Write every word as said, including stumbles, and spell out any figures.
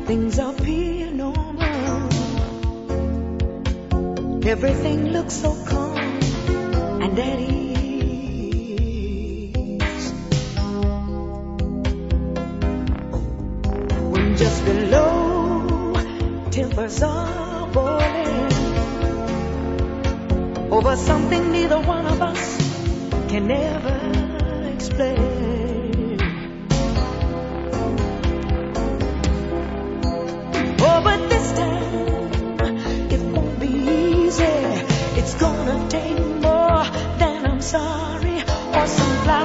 things appear normal. Everything looks so calm and at ease. When just below, tempers are boiling over something neither one of us can ever explain. Oh, but this time it won't be easy. It's gonna take more than I'm sorry or some fly.